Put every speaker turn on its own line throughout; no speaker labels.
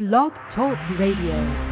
Blog Talk Radio.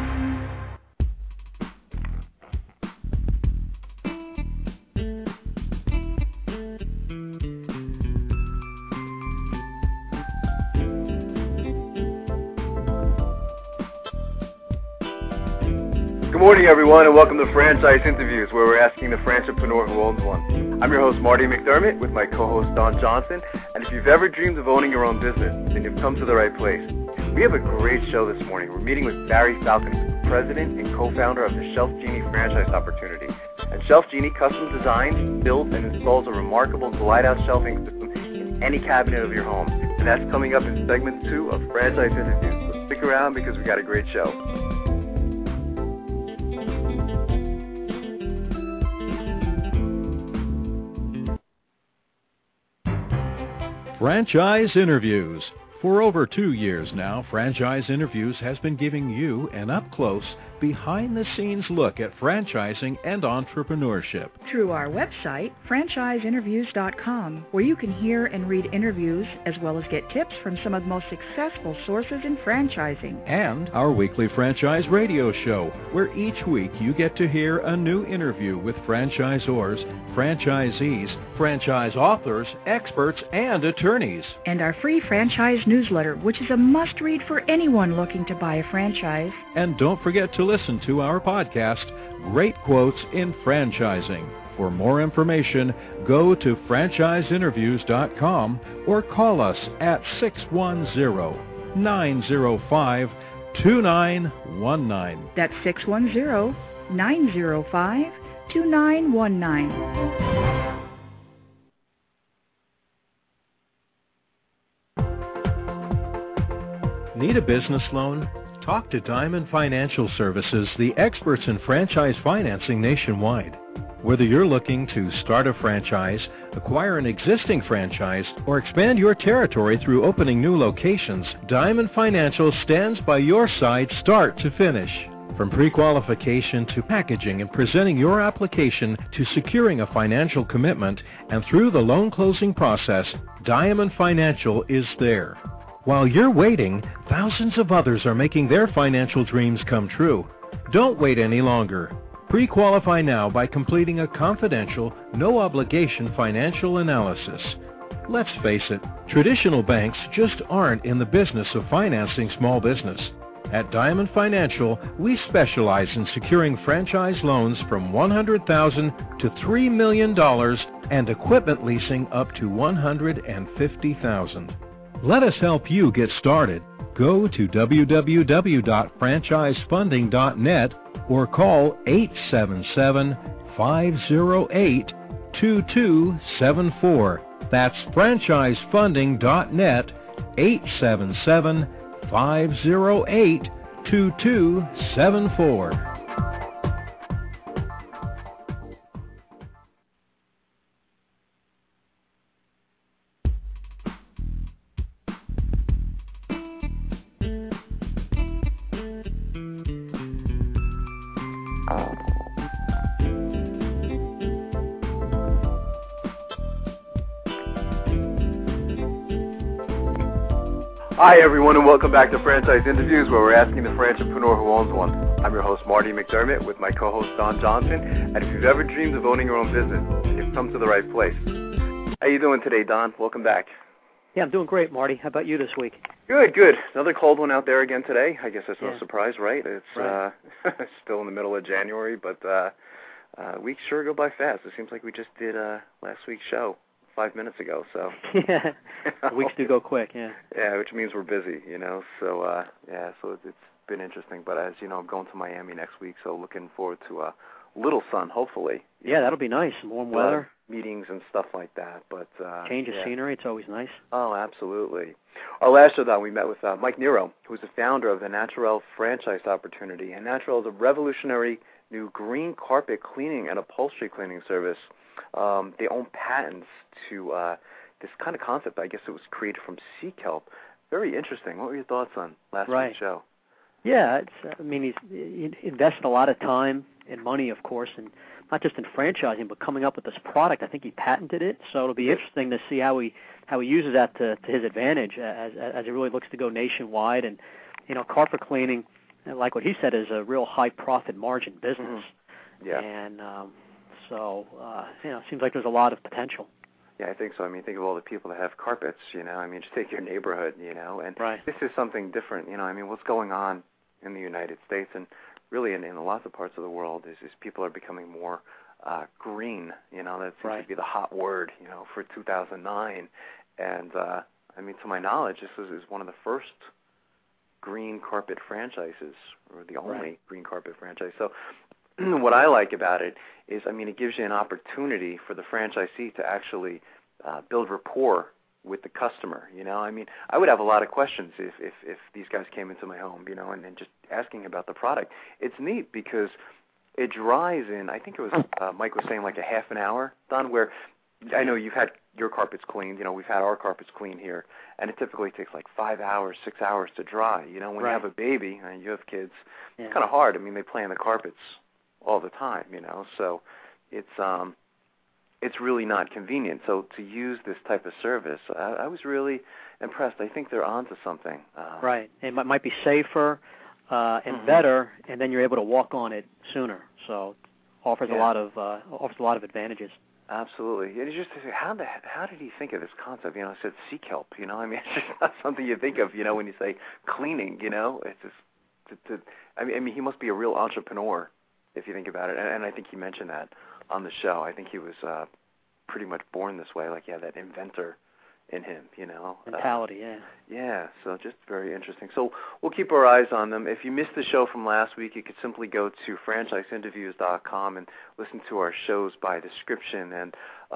Good morning, everyone, and welcome to Franchise Interviews, where we're asking the franchipreneur who owns one. I'm your host, Marty McDermott, with my co-host, Don Johnson, and if you've ever dreamed of owning your own business, then you've come to the right place. We have a great show this morning. We're meeting with Barry Falcon, president and co-founder of the Shelf Genie franchise opportunity. And Shelf Genie custom designs, builds, and installs a remarkable glide-out shelving system in any cabinet of your home. And that's coming up in segment 2 of Franchise Interviews. So stick around because we got a great show.
Franchise Interviews. For over 2 years now, Franchise Interviews has been giving you an up-close, behind-the-scenes look at franchising and entrepreneurship.
Through our website, franchiseinterviews.com, where you can hear and read interviews as well as get tips from some of the most successful sources in franchising.
And our weekly franchise radio show, where each week you get to hear a new interview with franchisors, franchisees, franchise authors, experts, and attorneys.
And our free franchise newsletter, which is a must-read for anyone looking to buy a franchise.
And don't forget to listen to our podcast, Great Quotes in Franchising. For more information, go to franchiseinterviews.com or call us at 610-905-2919.
That's 610-905-2919.
Need a business loan? Talk to Diamond Financial Services, the experts in franchise financing nationwide. Whether you're looking to start a franchise, acquire an existing franchise, or expand your territory through opening new locations, Diamond Financial stands by your side start to finish. From pre-qualification to packaging and presenting your application to securing a financial commitment and through the loan closing process, Diamond Financial is there. While you're waiting, thousands of others are making their financial dreams come true. Don't wait any longer. Pre-qualify now by completing a confidential, no-obligation financial analysis. Let's face it, traditional banks just aren't in the business of financing small business. At Diamond Financial, we specialize in securing franchise loans from $100,000 to $3 million and equipment leasing up to $150,000. Let us help you get started. Go to www.franchisefunding.net or call 877-508-2274. That's franchisefunding.net, 877-508-2274.
Hi, everyone, and welcome back to Franchise Interviews, where we're asking the franchipreneur who owns one. I'm your host, Marty McDermott, with my co-host, Don Johnson, and if you've ever dreamed of owning your own business, you've come to the right place. How you doing today, Don? Welcome back.
Yeah, I'm doing great, Marty. How about you this week?
Good, good. Another cold one out there again today. I guess that's no surprise, right? It's
right.
Still in the middle of January, but weeks sure go by fast. It seems like we just did last week's show 5 minutes ago, so.
Yeah, weeks do go quick, yeah.
Yeah, which means we're busy, so, so it's been interesting. But as you know, I'm going to Miami next week, so looking forward to a little sun, hopefully.
Yeah, that'll be nice. Warm weather.
Meetings and stuff like that. But
change of scenery, it's always nice.
Oh, absolutely. Our last show, Don, we met with Mike Nero, who's the founder of the Naturel franchise opportunity. And Naturel is a revolutionary new green carpet cleaning and upholstery cleaning service. They own patents to this kind of concept. I guess it was created from sea kelp. Very interesting. What were your thoughts on last week's show?
Yeah, he invested a lot of time and money, of course, and not just in franchising, but coming up with this product. I think he patented it, so it'll be interesting to see how he uses that to his advantage as he really looks to go nationwide and carpet cleaning, like what he said, is a real high profit margin business.
Yeah.
And so, it seems like there's a lot of potential.
Yeah, I think so. I mean, think of all the people that have carpets, I mean, just take your neighborhood, and
Right.
This is something different, I mean, what's going on in the United States and really in lots of parts of the world is people are becoming more green, that seems
Right.
to be the hot word, for 2009. And, I mean, to my knowledge, this is one of the first green carpet franchises, or the only
Right.
green carpet franchise. So what I like about it is, I mean, it gives you an opportunity for the franchisee to actually build rapport with the customer. I mean, I would have a lot of questions if these guys came into my home, and just asking about the product. It's neat because it dries in, I think it was, Mike was saying like a half an hour, Don, where I know you've had your carpets cleaned, we've had our carpets cleaned here, and it typically takes like 5 hours, 6 hours to dry. When
Right.
you have a baby and you have kids,
Yeah.
it's kind of hard. I mean, they play on the carpets all the time, so it's really not convenient. So to use this type of service, I was really impressed. I think they're onto something.
Right. It might be safer and better, and then you're able to walk on it sooner. So offers a lot of advantages.
Absolutely. And it's just how did he think of this concept? I said sea kelp. I mean, it's just not something you think of. When you say cleaning. It's just. I mean, he must be a real entrepreneur if you think about it. And I think he mentioned that on the show. I think he was pretty much born this way. Like he had that inventor in him.
Mentality. Yeah.
Yeah, so just very interesting. So we'll keep our eyes on them. If you missed the show from last week, you could simply go to franchiseinterviews.com and listen to our shows by description. And,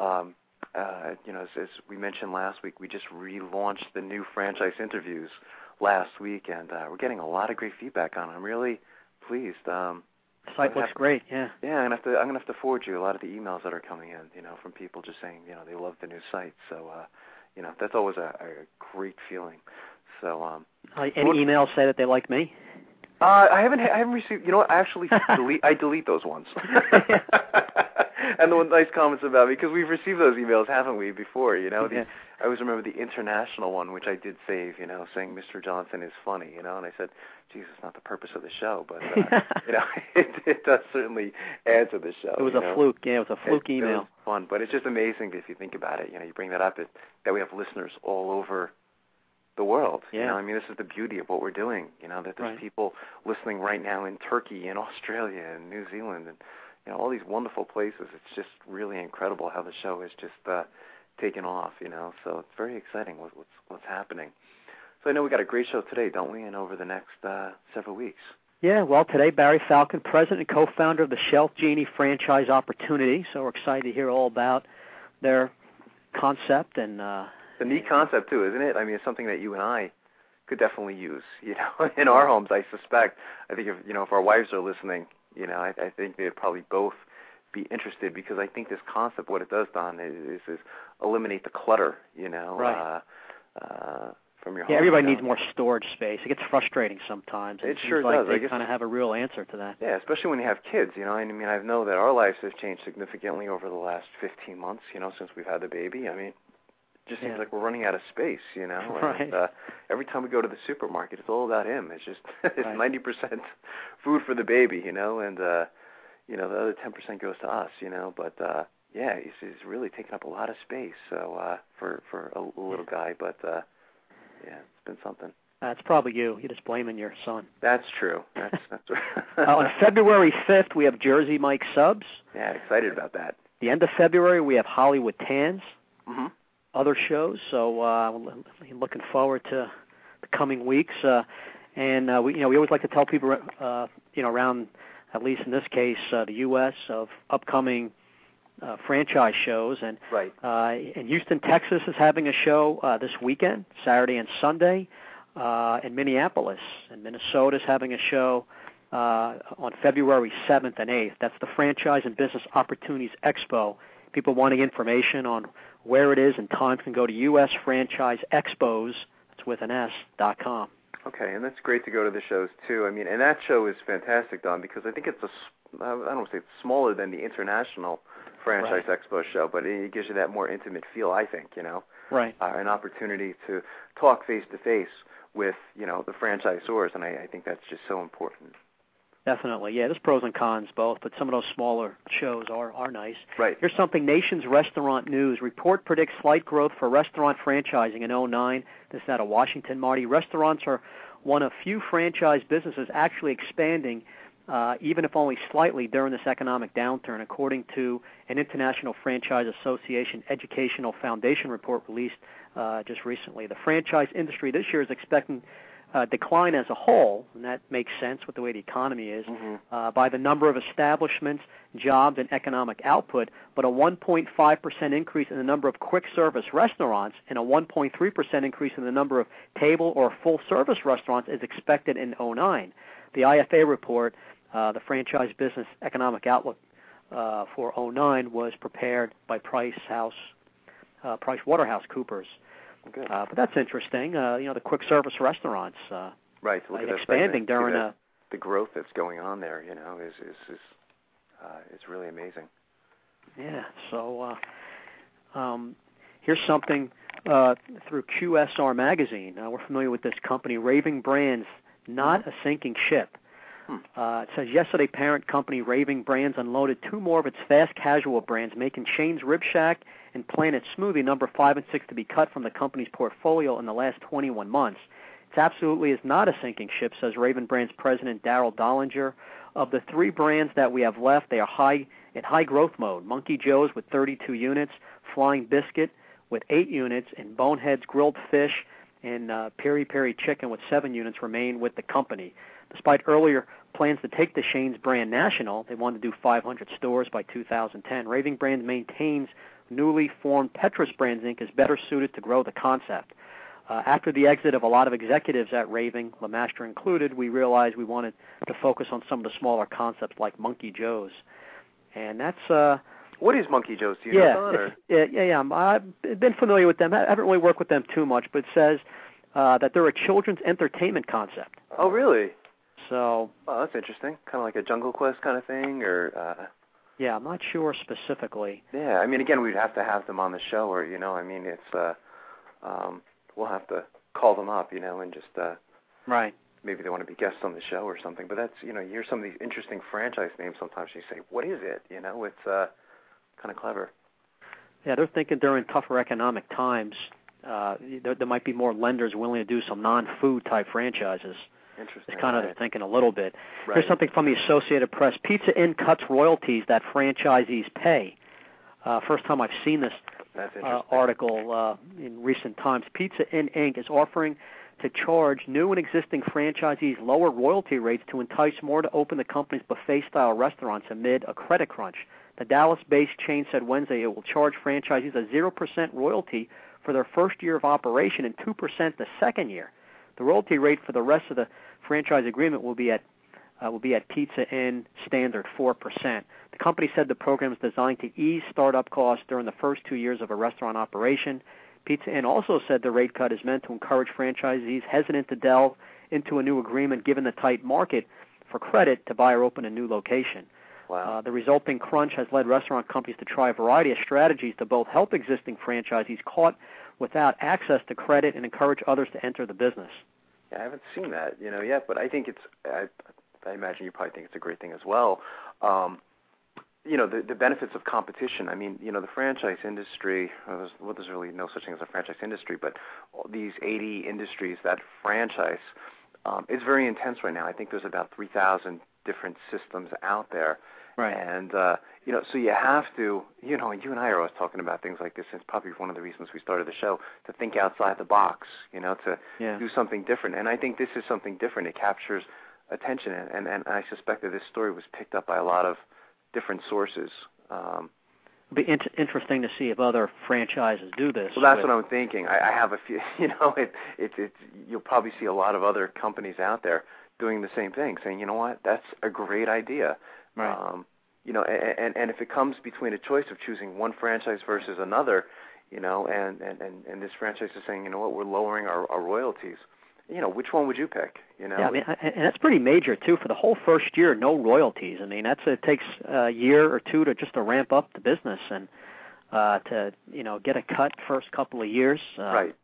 as we mentioned last week, we just relaunched the new Franchise Interviews last week, and we're getting a lot of great feedback on it. I'm really pleased.
The site looks great, yeah.
Yeah, I'm gonna have to forward you a lot of the emails that are coming in, from people just saying, they love the new site. So, that's always a great feeling. So,
any emails say that they like me?
I haven't received. I actually delete those ones. And the nice comments about me, because we've received those emails, haven't we, before? I always remember the international one, which I did save. Saying Mr. Johnson is funny. And I said, "Jesus, it's not the purpose of the show, but it does certainly add to the show."
It was a fluke. Yeah, it was a fluke email.
It was fun, but it's just amazing if you think about it. You bring that up, that we have listeners all over the world.
Yeah.
I mean, this is the beauty of what we're doing. That there's
Right.
people listening right now in Turkey and Australia and New Zealand and all these wonderful places. It's just really incredible how the show has just taken off. So it's very exciting what's happening. So I know we got a great show today, don't we? And over the next several weeks.
Yeah, well, today Barry Falcon, president and co-founder of the Shelf Genie franchise opportunity. So we're excited to hear all about their concept and.
It's a neat concept too, isn't it? I mean, it's something that you and I could definitely use. In our homes, I suspect. I think if our wives are listening, I think they'd probably both be interested, because I think this concept, what it does, Don, is eliminate the clutter.
Right.
From your home.
Yeah, everybody needs more storage space. It gets frustrating sometimes.
It
seems
sure
like
does.
They
I guess
kind of have a real answer to that.
Yeah, especially when you have kids. I mean, I know that our lives have changed significantly over the last 15 months. Since we've had the baby. I mean. It just seems like we're running out of space,
Right.
And, every time we go to the supermarket, it's all about him. It's just it's
Right.
90% food for the baby, and the other 10% goes to us, But yeah, he's really taking up a lot of space. So for a little guy, but yeah, it's been something.
It's probably you. You're just blaming your son.
That's true. That's right.
On February 5th, we have Jersey Mike Subs.
Yeah, excited about that.
The end of February, we have Hollywood Tans.
Mm-hmm.
Other shows, so looking forward to the coming weeks. And we always like to tell people, around, at least in this case, the U.S. of upcoming franchise shows. And
right.
In Houston, Texas is having a show this weekend, Saturday and Sunday. In Minneapolis, and Minnesota is having a show on February 7th and 8th. That's the Franchise and Business Opportunities Expo. People wanting information on where it is and times can go to usfranchiseexpos, that's with an S.com.
Okay, and that's great to go to the shows too. I mean, and that show is fantastic, Don, because I think it's I don't want to say it's smaller than the International Franchise Expo show, but it gives you that more intimate feel, I think,
Right.
An opportunity to talk face-to-face with, the franchisors, and I think that's just so important.
Definitely, yeah. There's pros and cons both, but some of those smaller shows are nice.
Right.
Here's something, Nation's Restaurant News. Report predicts slight growth for restaurant franchising in 2009. This is out of Washington, Marty. Restaurants are one of few franchise businesses actually expanding, even if only slightly, during this economic downturn, according to an International Franchise Association Educational Foundation report released just recently. The franchise industry this year is expecting decline as a whole, and that makes sense with the way the economy is, by the number of establishments, jobs, and economic output, but a 1.5% increase in the number of quick-service restaurants and a 1.3% increase in the number of table- or full-service restaurants is expected in 2009. The IFA report, the Franchise Business Economic Outlook for 2009, was prepared by PricewaterhouseCoopers.
Good.
But that's interesting. The quick service restaurants,
right? Look at
expanding during
the growth that's going on there. Is really amazing.
Yeah. So here's something through QSR magazine. We're familiar with this company, Raving Brands, not a sinking ship. It says yesterday, parent company Raving Brands unloaded 2 more of its fast casual brands, making Shane's Rib Shack and Planet Smoothie number 5 and 6 to be cut from the company's portfolio in the last 21 months. It absolutely is not a sinking ship, says Raving Brands president Daryl Dollinger. Of the 3 brands that we have left, they are in high growth mode. Monkey Joe's with 32 units, Flying Biscuit with 8 units, and Bonehead's Grilled Fish and Peri Peri Chicken with 7 units remain with the company. Despite earlier plans to take the Shane's brand national, they wanted to do 500 stores by 2010. Raving Brands maintains newly formed Petrus Brands, Inc. is better suited to grow the concept. After the exit of a lot of executives at Raving, LeMaster included, we realized we wanted to focus on some of the smaller concepts like Monkey Joe's. And that's...
What is Monkey Joe's? Do you know that?
Yeah. I've been familiar with them. I haven't really worked with them too much, but it says that they're a children's entertainment concept.
Oh, really?
So...
Oh, that's interesting. Kind of like a Jungle Quest kind of thing, or...
Yeah, I'm not sure specifically.
Yeah, I mean, again, we'd have to have them on the show, or, it's... we'll have to call them up, and just...
Right.
Maybe they want to be guests on the show or something, but that's, you hear some of these interesting franchise names sometimes, you say, what is it? It's kind of clever.
Yeah, they're thinking during tougher economic times, there might be more lenders willing to do some non-food type franchises.
Interesting.
It's kind of they're thinking a little bit.
Right. Here's
something from the Associated Press. Pizza Inn cuts royalties that franchisees pay. First time I've seen this article in recent times. Pizza Inn, Inc. is offering to charge new and existing franchisees lower royalty rates to entice more to open the company's buffet-style restaurants amid a credit crunch. The Dallas-based chain said Wednesday it will charge franchisees a 0% royalty for their first year of operation and 2% the second year. The royalty rate for the rest of the franchise agreement will be at Pizza Inn standard 4%. The company said the program is designed to ease startup costs during the first 2 years of a restaurant operation. Pizza Inn also said the rate cut is meant to encourage franchisees hesitant to delve into a new agreement given the tight market for credit to buy or open a new location.
Wow.
The resulting crunch has led restaurant companies to try a variety of strategies to both help existing franchisees caught without access to credit and encourage others to enter the business.
Yeah, I haven't seen that, yet, but I think I imagine you probably think it's a great thing as well. The benefits of competition. I mean, the franchise industry, there's really no such thing as a franchise industry, but all these 80 industries that franchise, it's very intense right now. I think there's about 3,000 different systems out there.
Right.
And, so you have to, you and I are always talking about things like this. It's probably one of the reasons we started the show, to think outside the box, to do something different. And I think this is something different. It captures attention, and I suspect that this story was picked up by a lot of different sources.
It'll be interesting to see if other franchises do this.
Well, that's what I'm thinking. I have a few, you'll probably see a lot of other companies out there doing the same thing, saying, you know what, that's a great idea.
Right.
And if it comes between a choice of choosing one franchise versus another, and this franchise is saying, you know what, we're lowering our royalties, which one would you pick?
Yeah, I mean, and that's pretty major too. For the whole first year, no royalties. I mean, it takes a year or two to ramp up the business and to get a cut first couple of years.
Right.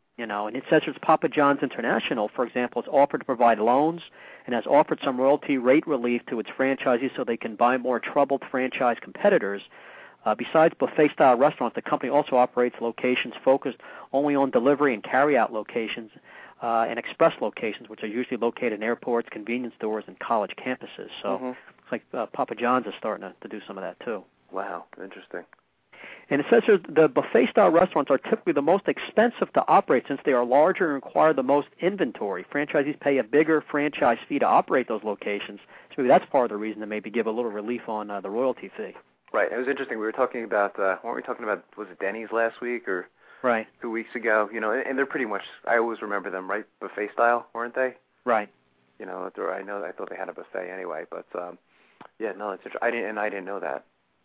And it says it's Papa John's International, for example, has offered to provide loans and has offered some royalty rate relief to its franchisees so they can buy more troubled franchise competitors. Besides buffet-style restaurants, the company also operates locations focused only on delivery and carry-out locations and express locations, which are usually located in airports, convenience stores, and college campuses. So it's like Papa John's is starting to do some of that too.
Wow, interesting.
And it says here the buffet-style restaurants are typically the most expensive to operate since they are larger and require the most inventory. Franchisees pay a bigger franchise fee to operate those locations, so maybe that's part of the reason to maybe give a little relief on the royalty fee.
Right. It was interesting. We were talking about, weren't we talking about, was it Denny's last week or
right
2 weeks ago? And they're pretty much, I always remember them, right, buffet style, weren't they?
Right.
I thought they had a buffet anyway, but yeah, no, it's interesting. I didn't know that.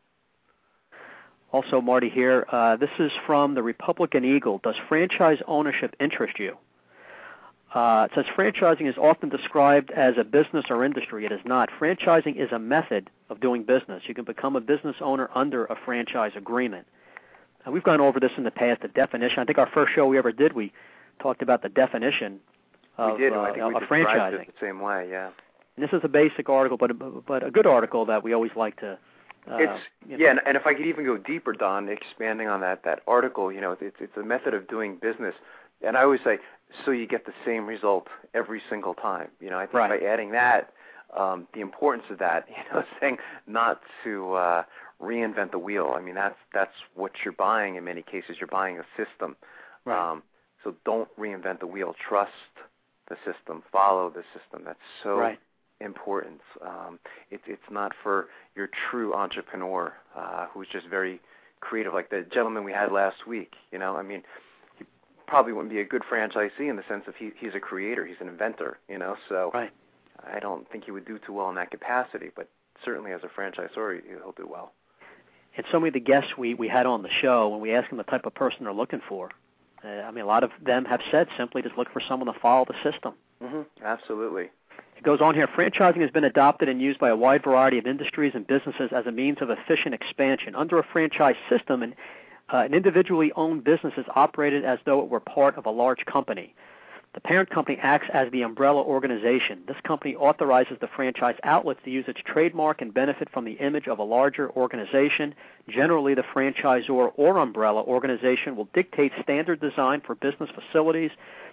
Also, Marty here, this is from the Republican Eagle. Does franchise ownership interest you? It says franchising is often described as a business or industry. It is not. Franchising is a method of doing business. You can become a business owner under a franchise agreement. Now, we've gone over this in the past, the definition. I think our first show we ever did, we talked about the definition of,
we did. I think we described
franchising.
it the same way, yeah.
And this is a basic article, but a good article that we always like to.
And if I could even go deeper, Don, expanding on that article, it's a method of doing business, and I always say, so you get the same result every single time. I think by adding that, the importance of that, saying not to reinvent the wheel. I mean, that's what you're buying in many cases. You're buying a system.
Right.
So don't reinvent the wheel. Trust the system. Follow the system. That's so important. It's not for your true entrepreneur who's just very creative, like the gentleman we had last week. He probably wouldn't be a good franchisee in the sense of he's a creator, he's an inventor. So I don't think he would do too well in that capacity, but certainly as a franchisor, he'll do well.
And so many of the guests we had on the show, when we asked them the type of person they're looking for, a lot of them have said simply just look for someone to follow the system.
Absolutely.
It goes on here, franchising has been adopted and used by a wide variety of industries and businesses as a means of efficient expansion. Under a franchise system, an individually owned business is operated as though it were part of a large company. The parent company acts as the umbrella organization. This company authorizes the franchise outlets to use its trademark and benefit from the image of a larger organization. Generally, the franchisor or umbrella organization will dictate standard design for business facilities,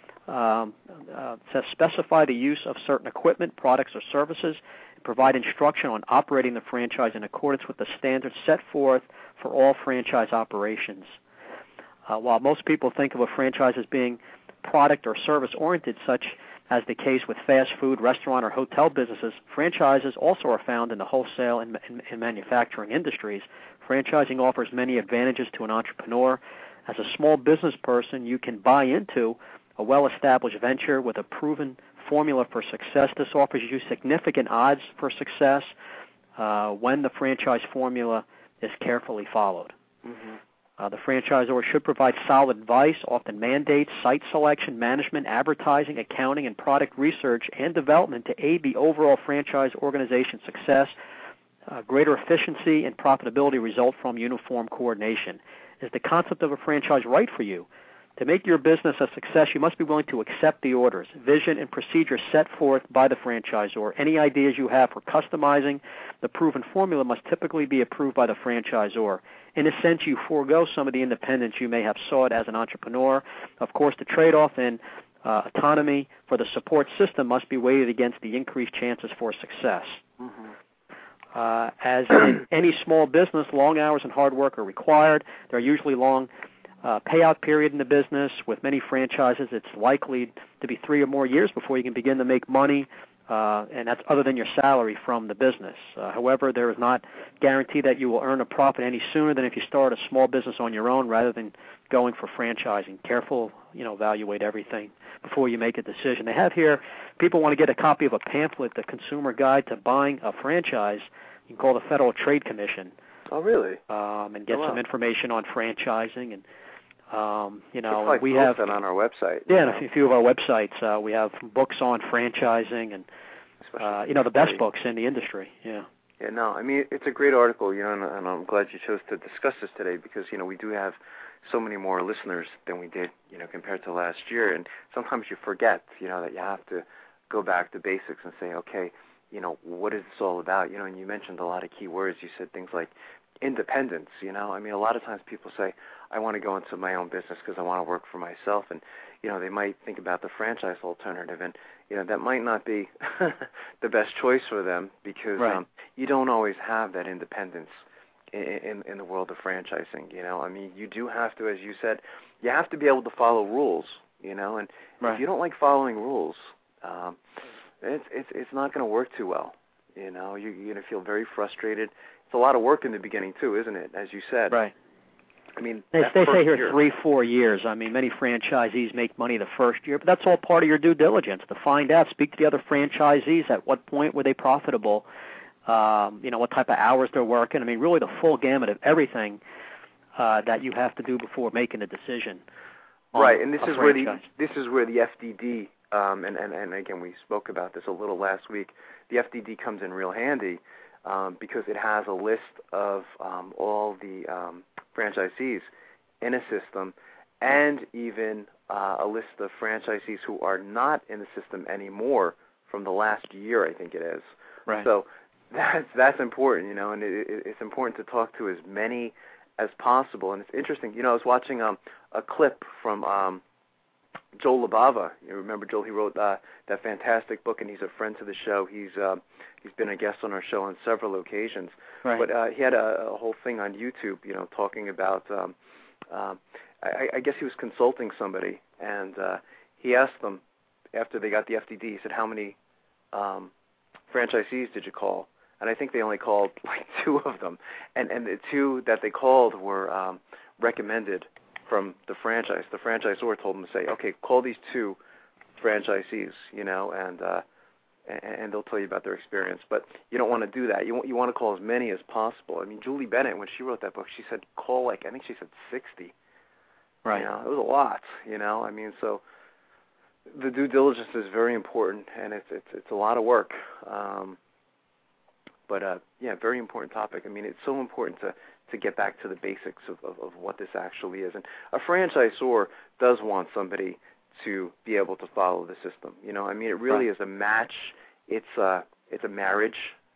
to specify the use of certain equipment, products, or services, and provide instruction on operating the franchise in accordance with the standards set forth for all franchise operations. While most people think of a franchise as being product or service-oriented, such as the case with fast food, restaurant, or hotel businesses, franchises also are found in the wholesale and manufacturing industries. Franchising offers many advantages to an entrepreneur. As a small business person, you can buy into a well-established venture with a proven formula for success. This offers you significant odds for success when the franchise formula is carefully followed. The franchisor should provide solid advice, often mandates, site selection, management, advertising, accounting, and product research and development to aid the overall franchise organization's success. Greater efficiency and profitability result from uniform coordination. Is the concept of a franchise right for you? To make your business a success, you must be willing to accept the orders, vision, and procedures set forth by the franchisor. Any ideas you have for customizing the proven formula must typically be approved by the franchisor. In a sense, you forego some of the independence you may have sought as an entrepreneur. Of course, the trade-off in autonomy for the support system must be weighed against the increased chances for success. As in any small business, long hours and hard work are required. There are usually long payout period in the business. With many franchises, it's likely to be 3 or more years before you can begin to make money, and that's other than your salary from the business. However, there is not guarantee that you will earn a profit any sooner than if you start a small business on your own rather than going for franchising. Careful, evaluate everything before you make a decision. They have here, people want to get a copy of a pamphlet, The Consumer Guide to Buying a Franchise. You can call the Federal Trade Commission.
Oh, really?
And get some information on franchising and
we have that on our website.
Yeah, and a few of our websites. We have books on franchising and, the best books in the industry. Yeah.
Yeah, no, I mean, it's a great article, and I'm glad you chose to discuss this today because, we do have so many more listeners than we did, compared to last year. And sometimes you forget, that you have to go back to basics and say, okay, what is this all about? And you mentioned a lot of key words. You said things like independence, a lot of times people say, I want to go into my own business because I want to work for myself. And, they might think about the franchise alternative. And, that might not be the best choice for them because
right.
You don't always have that independence in the world of franchising. You do have to, as you said, you have to be able to follow rules, and
right.
if you don't like following rules, it's not going to work too well. You're going to feel very frustrated. It's a lot of work in the beginning too, isn't it? As you said.
Right.
They
say here 3-4 years. Many franchisees make money the first year, but that's all part of your due diligence to find out. Speak to the other franchisees. At what point were they profitable? What type of hours they're working. Really the full gamut of everything that you have to do before making a decision.
Right, and this is where the FDD and again we spoke about this a little last week. The FDD comes in real handy because it has a list of all the franchisees in a system, and even a list of franchisees who are not in the system anymore from the last year, I think it is.
Right.
So that's important, and it's important to talk to as many as possible. And it's interesting, I was watching a clip from Joel Labava. You remember Joel? He wrote that fantastic book, and he's a friend to the show. He's been a guest on our show on several occasions.
Right.
But he had a whole thing on YouTube, talking about. I guess he was consulting somebody, and he asked them after they got the FDD. He said, "How many franchisees did you call?" And I think they only called like 2 of them, and the 2 that they called were recommended from the franchise. The franchisor told them to say, okay, call these 2 franchisees, and they'll tell you about their experience. But you don't want to do that. You want to call as many as possible. Julie Bennett, when she wrote that book, she said call I think she said 60.
Right.
It was a lot. So the due diligence is very important, and it's a lot of work. But very important topic. It's so important to get back to the basics of what this actually is. And a franchisor does want somebody to be able to follow the system. It really is a match. It's a marriage.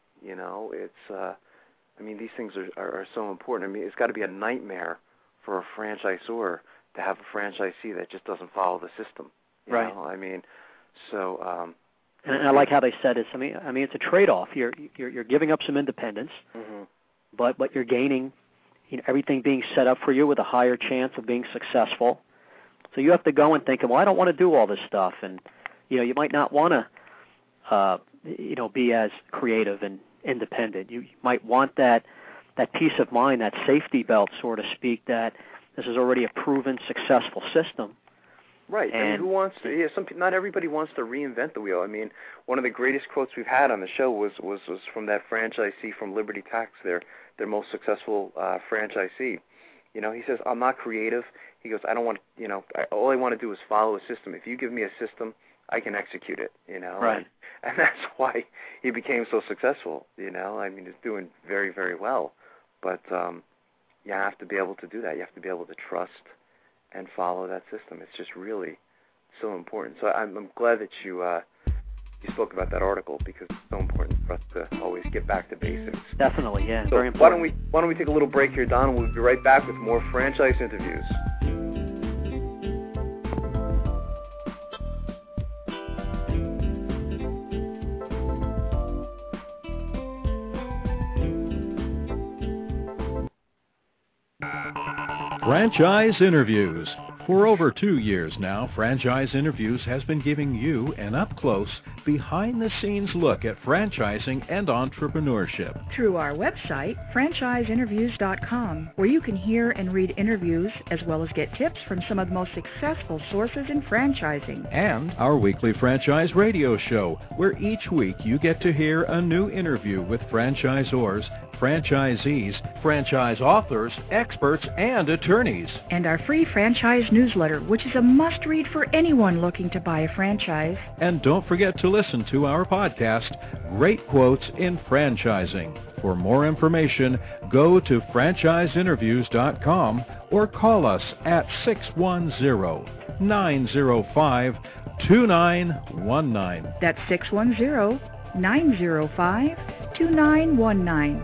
These things are so important. It's got to be a nightmare for a franchisor to have a franchisee that just doesn't follow the system.
Right.
So.
And I like how they said it. It's a trade-off. You're giving up some independence,
mm-hmm.
but you're gaining, everything being set up for you with a higher chance of being successful. So you have to go and think, well, I don't want to do all this stuff, and you might not want to, be as creative and independent. You might want that peace of mind, that safety belt, so to speak, that this is already a proven successful system.
Right. Who wants to? Not everybody wants to reinvent the wheel. One of the greatest quotes we've had on the show was from that franchisee from Liberty Tax, their most successful franchisee. He says, "I'm not creative." He goes, "I don't want. All I want to do is follow a system. If you give me a system, I can execute it."
Right.
And that's why he became so successful. He's doing very, very well. But you have to be able to do that. You have to be able to trust and follow that system. It's just really so important. So I'm glad that you spoke about that article, because it's so important for us to always get back to basics.
Definitely, yeah.
So
very important.
Why don't we take a little break here, Don, and we'll be right back with more franchise interviews.
Franchise Interviews. For over 2 years now, Franchise Interviews has been giving you an up-close, behind-the-scenes look at franchising and entrepreneurship.
Through our website, franchiseinterviews.com, where you can hear and read interviews as well as get tips from some of the most successful sources in franchising.
And our weekly franchise radio show, where each week you get to hear a new interview with franchisors, franchisees, franchise authors, experts, and attorneys.
And our free franchise newsletter, which is a must-read for anyone looking to buy a franchise.
And don't forget to listen to our podcast, Great Quotes in Franchising. For more information, go to franchiseinterviews.com or call us at 610-905-2919.
That's 610-905-2919.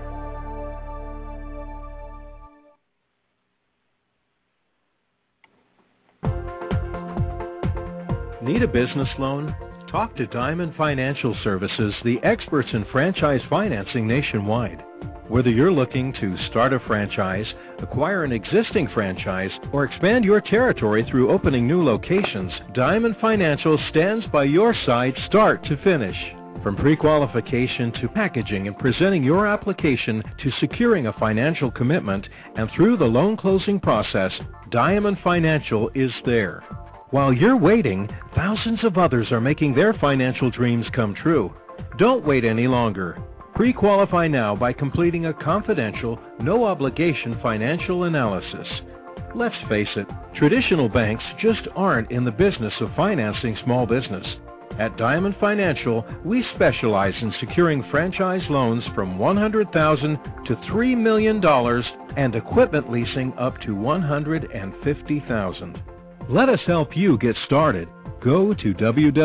Need a business loan? Talk to Diamond Financial Services, the experts in franchise financing nationwide. Whether you're looking to start a franchise, acquire an existing franchise, or expand your territory through opening new locations, Diamond Financial stands by your side start to finish. From pre-qualification to packaging and presenting your application to securing a financial commitment and through the loan closing process, Diamond Financial is there. While you're waiting, thousands of others are making their financial dreams come true. Don't wait any longer. Pre-qualify now by completing a confidential, no-obligation financial analysis. Let's face it, traditional banks just aren't in the business of financing small business. At Diamond Financial, we specialize in securing franchise loans from $100,000 to $3 million and equipment leasing up to $150,000. Let us help you get started. Go to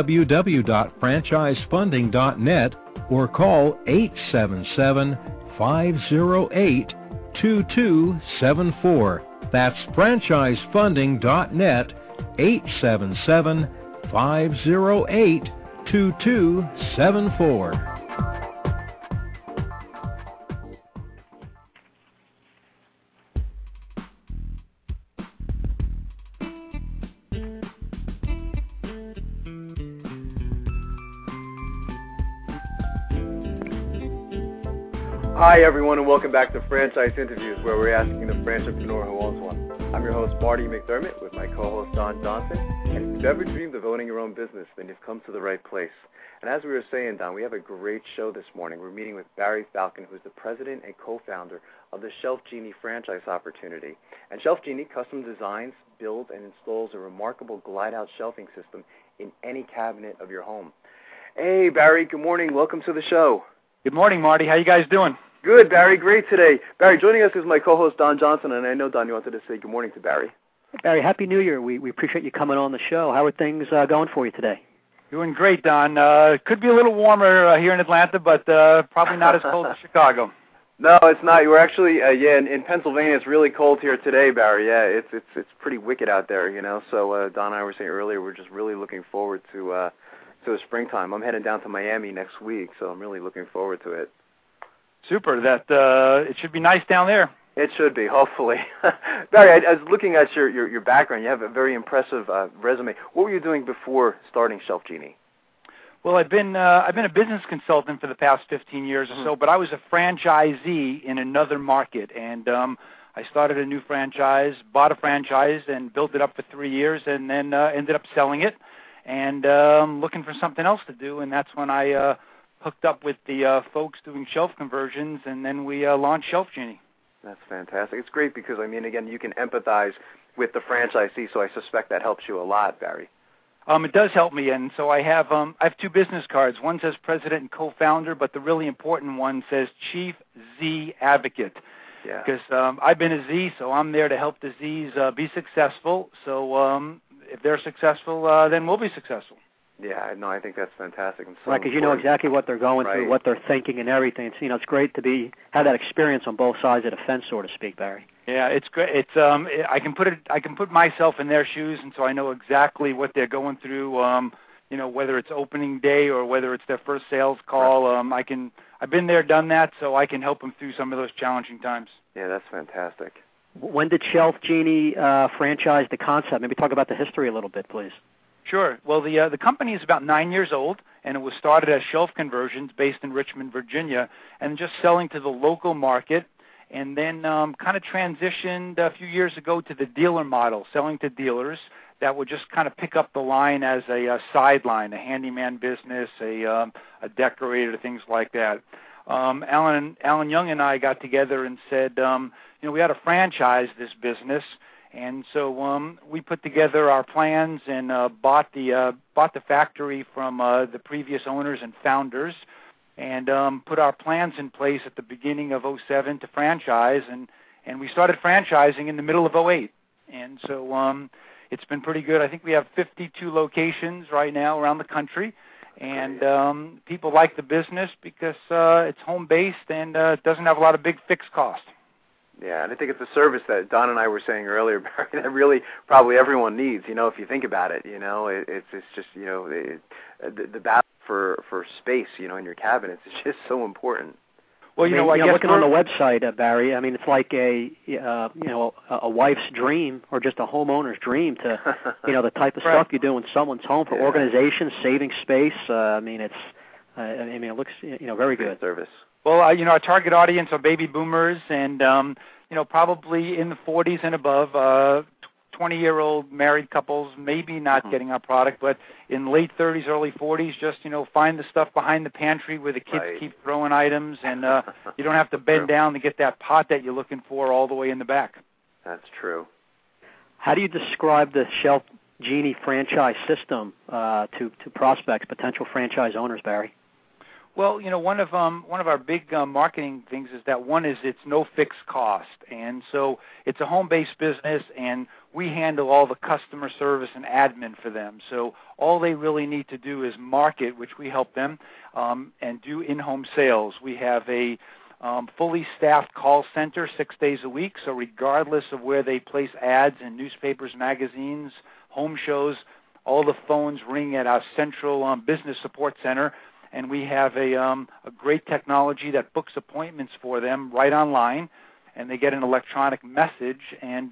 www.franchisefunding.net or call 877-508-2274. That's franchisefunding.net, 877-508-2274.
Hi everyone, and welcome back to Franchise Interviews, where we're asking the franchipreneur who owns one. I'm your host, Marty McDermott, with my co-host, Don Johnson. And if you've ever dreamed of owning your own business, then you've come to the right place. And as we were saying, Don, we have a great show this morning. We're meeting with Barry Falcon, who's the president and co-founder of the Shelf Genie franchise opportunity. And Shelf Genie custom designs, builds, and installs a remarkable glide-out shelving system in any cabinet of your home. Hey, Barry, good morning. Welcome to the show.
Good morning, Marty. How you guys doing?
Good, Barry. Great today. Barry, joining us is my co-host, Don Johnson, and I know, Don, you wanted to say good morning to Barry.
Hey, Barry, Happy New Year. We appreciate you coming on the show. How are things going for you today?
Doing great, Don. Could be a little warmer here in Atlanta, but probably not as cold as Chicago.
No, it's not. We're actually, in Pennsylvania, it's really cold here today, Barry. Yeah, it's pretty wicked out there, you know. So Don and I were saying earlier, we're just really looking forward to the springtime. I'm heading down to Miami next week, so I'm really looking forward to it.
Super. That it should be nice down there.
It should be, hopefully. Barry, I was looking at your background. You have a very impressive resume. What were you doing before starting Shelf Genie?
Well, I've been a business consultant for the past 15 years or so, but I was a franchisee in another market, and I started a new franchise, bought a franchise, and built it up for 3 years, and then ended up selling it, and looking for something else to do, and that's when I hooked up with the folks doing shelf conversions, and then we launched Shelf Genie.
That's fantastic. It's great because, I mean, again, you can empathize with the franchisee, so I suspect that helps you a lot, Barry.
It does help me, and so I have 2 business cards. One says president and co-founder, but the really important one says Chief Z Advocate.
Yeah.
Because I've been a Z, so I'm there to help the Zs be successful. So if they're successful, then we'll be successful.
Yeah, no, I think that's fantastic. So
right, because you know exactly what they're going through, what they're thinking, and everything. It's great to have that experience on both sides of the fence, so to speak, Barry.
Yeah, it's great. It's I can put myself in their shoes, and so I know exactly what they're going through. Whether it's opening day or whether it's their first sales call, I've been there, done that, so I can help them through some of those challenging times.
Yeah, that's fantastic.
When did Shelf Genie franchise the concept? Maybe talk about the history a little bit, please.
Sure. Well, the company is about 9 years old, and it was started as Shelf Conversions based in Richmond, Virginia, and just selling to the local market, and then kind of transitioned a few years ago to the dealer model, selling to dealers that would just kind of pick up the line as a sideline, a handyman business, a decorator, things like that. Alan Young and I got together and said, we had to franchise this business. And so we put together our plans and bought the factory from the previous owners and founders, and put our plans in place at the beginning of 2007 to franchise, and And we started franchising in the middle of '08. And so it's been pretty good. I think we have 52 locations right now around the country. And people like the business because it's home-based and it doesn't have a lot of big fixed costs.
Yeah, and I think it's a service that Don and I were saying earlier, Barry, that really probably everyone needs, if you think about it. It's just, the battle for space, in your cabinets is just so important.
Well, I guess looking on the website, Barry, I mean, it's like a wife's dream or just a homeowner's dream to, the type of stuff you do in someone's home for organization, saving space. It looks, very good.
Service.
Well, our target audience are baby boomers and, probably in the 40s and above, 20-year-old married couples, maybe not getting our product, but in late 30s, early 40s, just, find the stuff behind the pantry where the kids keep throwing items, and you don't have to bend down to get that pot that you're looking for all the way in the back.
That's true.
How do you describe the Shelf Genie franchise system to prospects, potential franchise owners, Barry?
Well, one of our big marketing things is that one is it's no fixed cost, and so it's a home-based business, and we handle all the customer service and admin for them. So all they really need to do is market, which we help them, and do in-home sales. We have a fully staffed call center 6 days a week, so regardless of where they place ads in newspapers, magazines, home shows, all the phones ring at our central business support center. And we have a great technology that books appointments for them right online, and they get an electronic message. And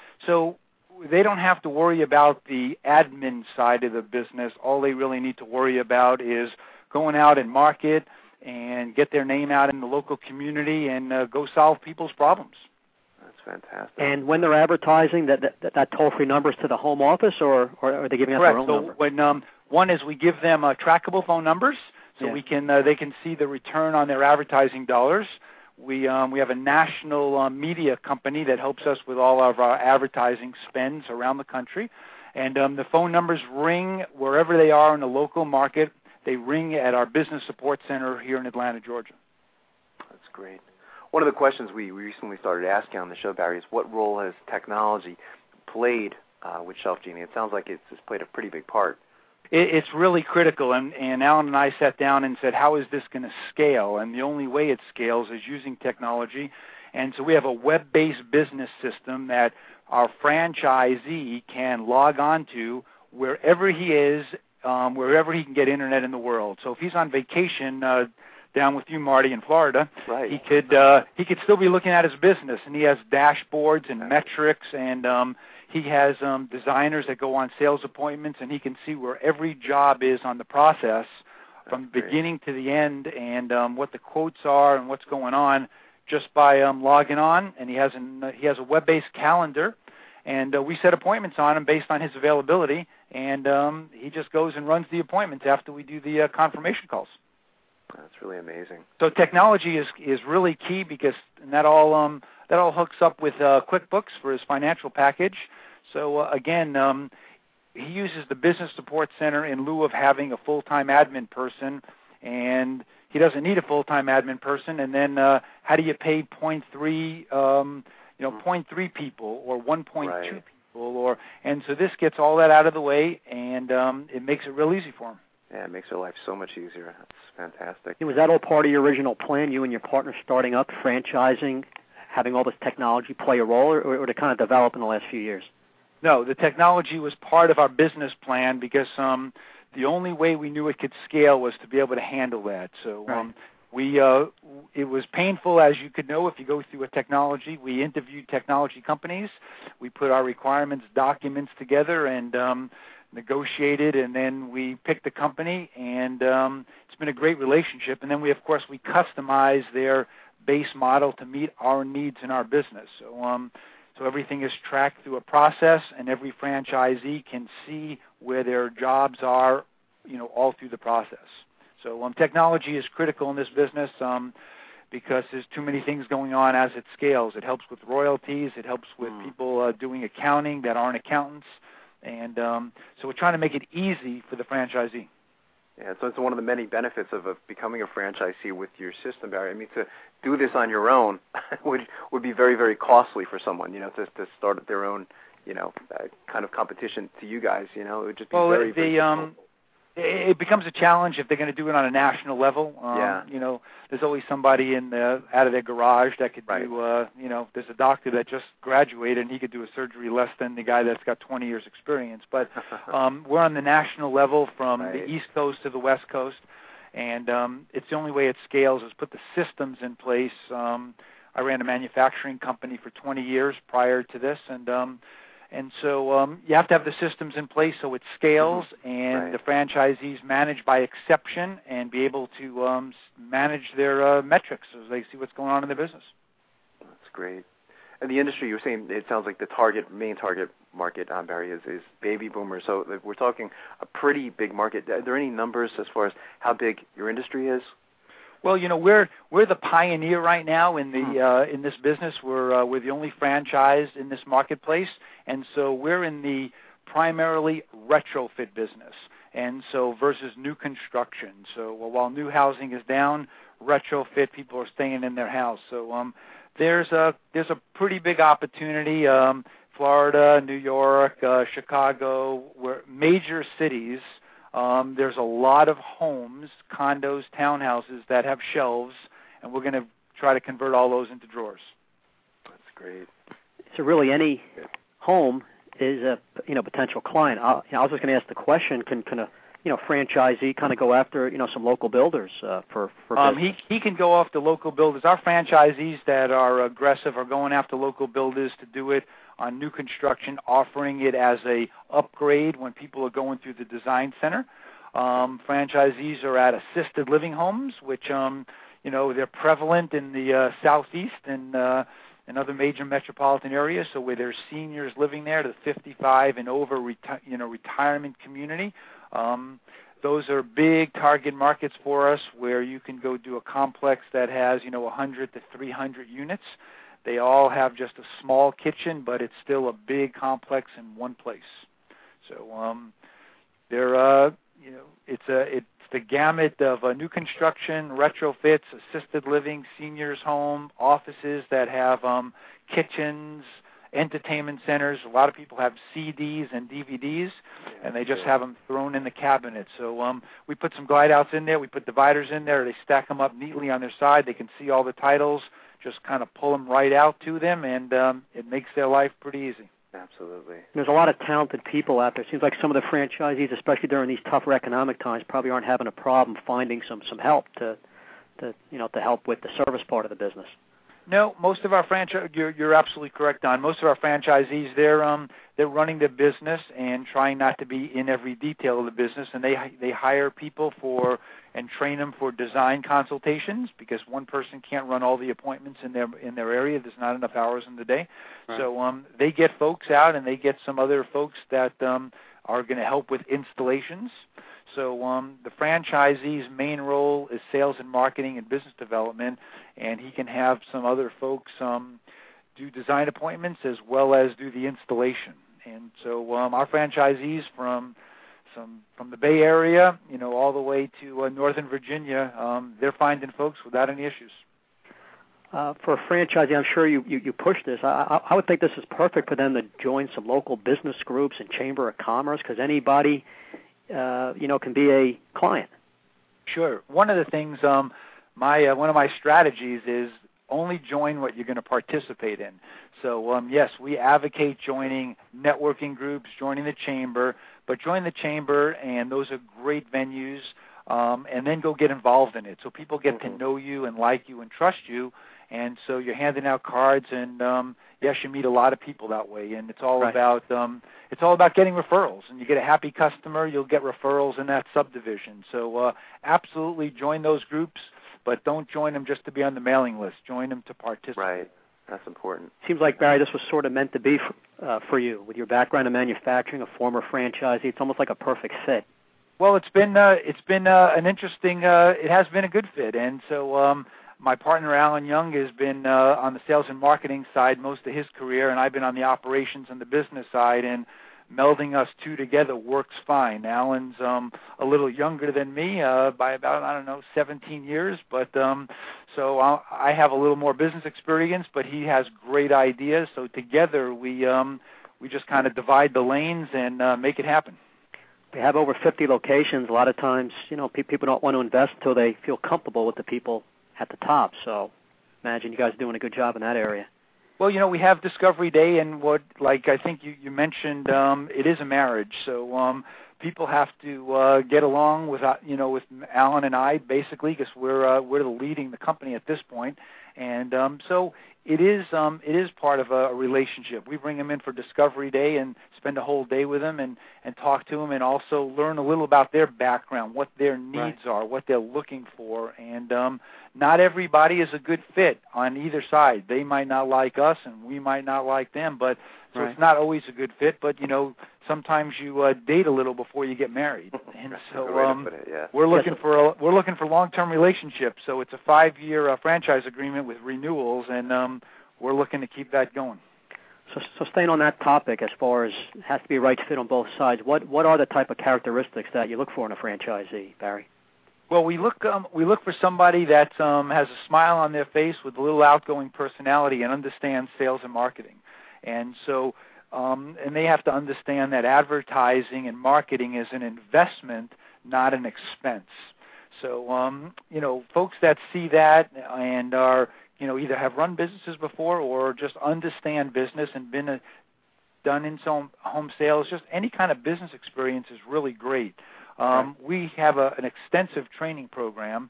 so they don't have to worry about the admin side of the business. All they really need to worry about is going out and market and get their name out in the local community and go solve people's problems.
That's fantastic.
And when they're advertising, that toll-free number is to the home office, or are they giving us their own number?
Correct. So when one is we give them trackable phone numbers. So they can see the return on their advertising dollars. We have a national media company that helps us with all of our advertising spends around the country. And the phone numbers ring wherever they are in the local market. They ring at our business support center here in Atlanta, Georgia.
That's great. One of the questions we recently started asking on the show, Barry, is what role has technology played with Shelf Genie? It sounds like it's played a pretty big part.
It's really critical, and Alan and I sat down and said, how is this going to scale? And the only way it scales is using technology. And so we have a web-based business system that our franchisee can log on to wherever he is, wherever he can get internet in the world. So if he's on vacation down with you, Marty, in Florida, he could still be looking at his business, and he has dashboards and metrics, and he has designers that go on sales appointments, and he can see where every job is on the process from the beginning to the end, and what the quotes are and what's going on just by logging on. And he has a web-based calendar, and we set appointments on him based on his availability, and he just goes and runs the appointments after we do the confirmation calls.
That's really amazing.
So technology is really key because that all hooks up with QuickBooks for his financial package. So again, he uses the business support center in lieu of having a full-time admin person, and he doesn't need a full-time admin person. And then how do you pay 0.3 people or 1.2 people, and so this gets all that out of the way, and it makes it real easy for him.
Yeah, it makes their life so much easier. That's fantastic.
Was that all part of your original plan, you and your partner starting up, franchising, having all this technology play a role, or did it kind of develop in the last few years?
No, the technology was part of our business plan because the only way we knew it could scale was to be able to handle that. So it was painful, as you could know, if you go through a technology. We interviewed technology companies. We put our requirements documents together and negotiated, and then we picked the company, and it's been a great relationship. And then we customize their base model to meet our needs in our business. So everything is tracked through a process, and every franchisee can see where their jobs are, all through the process. So technology is critical in this business because there's too many things going on as it scales. It helps with royalties. It helps with people doing accounting that aren't accountants. And so we're trying to make it easy for the franchisee.
Yeah, so it's one of the many benefits of becoming a franchisee with your system, Barry. I mean, to do this on your own would be very, very costly for someone, to start their own, kind of competition to you guys. It would just be very difficult.
It becomes a challenge if they're going to do it on a national level. There's always somebody out of their garage that could do, there's a doctor that just graduated and he could do a surgery less than the guy that's got 20 years experience. But we're on the national level from the East Coast to the West Coast, and it's the only way it scales is put the systems in place. I ran a manufacturing company for 20 years prior to this, and so you have to have the systems in place so it scales, and the franchisees manage by exception and be able to manage their metrics as they see what's going on in their business.
That's great. And the industry, you were saying, it sounds like the main target market, Barry, is baby boomers. So we're talking a pretty big market. Are there any numbers as far as how big your industry is?
Well, we're the pioneer right now in this business. We're the only franchise in this marketplace, and so we're in the primarily retrofit business, and so versus new construction. So while new housing is down, retrofit, people are staying in their house. So there's a pretty big opportunity. Florida, New York, Chicago, where major cities. There's a lot of homes, condos, townhouses that have shelves, and we're going to try to convert all those into drawers.
That's great.
So really, any home is a potential client. I was just going to ask the question: Can a franchisee kind of go after some local builders for business?
He can go after local builders. Our franchisees that are aggressive are going after local builders to do it on new construction, offering it as a upgrade when people are going through the design center. Franchisees are at assisted living homes, which they're prevalent in the southeast and other major metropolitan areas. So where there's seniors living there, the 55 and over retirement community. Those are big target markets for us, where you can go do a complex that has 100 to 300 units. They all have just a small kitchen, but it's still a big complex in one place. So it's the gamut of new construction, retrofits, assisted living, seniors home, offices that have kitchens, entertainment centers. A lot of people have CDs and DVDs, and they just have them thrown in the cabinet. So we put some glide outs in there. We put dividers in there. They stack them up neatly on their side. They can see all the titles. Just kind of pull them right out to them, and it makes their life pretty easy.
Absolutely.
There's a lot of talented people out there. It seems like some of the franchisees, especially during these tougher economic times, probably aren't having a problem finding some help to help with the service part of the business.
No, most of our you're absolutely correct, Don. Most of our franchisees, they're running their business and trying not to be in every detail of the business, and they hire people and train them for design consultations, because one person can't run all the appointments in their area. There's not enough hours in the day. Right. So they get folks out, and they get some other folks that are going to help with installations. So the franchisee's main role is sales and marketing and business development, and he can have some other folks do design appointments as well as do the installation. And so our franchisees from the Bay Area, all the way to Northern Virginia, they're finding folks without any issues.
For a franchisee, I'm sure you push this. I would think this is perfect for them to join some local business groups and Chamber of Commerce, because anybody can be a client.
Sure. One of the things, one of my strategies is only join what you're going to participate in. So, yes, we advocate joining networking groups, joining the Chamber, but join the Chamber, and those are great venues, and then go get involved in it so people get to know you and like you and trust you. And so you're handing out cards, and yes, you meet a lot of people that way. And it's all about getting referrals. And you get a happy customer, you'll get referrals in that subdivision. So absolutely join those groups, but don't join them just to be on the mailing list. Join them to participate.
Right. That's important.
Seems like, Barry, this was sort of meant to be for you. With your background in manufacturing, a former franchisee, it's almost like a perfect fit.
Well, it's been an interesting. It has been a good fit, and so. My partner, Alan Young, has been on the sales and marketing side most of his career, and I've been on the operations and the business side. And melding us two together works fine. Alan's a little younger than me by about, 17 years, but so I have a little more business experience, but he has great ideas. So together we just kind of divide the lanes and make it happen.
We have over 50 locations. A lot of times, people don't want to invest until they feel comfortable with the people at the top. So imagine you guys doing a good job in that area.
Well, we have Discovery Day, and I think you mentioned, it is a marriage. So people have to get along with Alan and I, basically, because we're leading the company at this point. And so it is part of a relationship. We bring them in for Discovery Day and spend a whole day with them and talk to them, and also learn a little about their background, what their needs are, what they're looking for. And not everybody is a good fit on either side. They might not like us, and we might not like them. But so it's not always a good fit. But sometimes you date a little before you get married. And so we're looking for long-term relationships. So it's a 5-year franchise agreement with renewals, and we're looking to keep that going.
So staying on that topic, as far as it has to be a right fit on both sides, what are the type of characteristics that you look for in a franchisee, Barry?
Well, we look for somebody that has a smile on their face with a little outgoing personality and understands sales and marketing. And so and they have to understand that advertising and marketing is an investment, not an expense. So folks that see that and are either have run businesses before or just understand business and been done in some home sales, just any kind of business experience is really great. We have an extensive training program,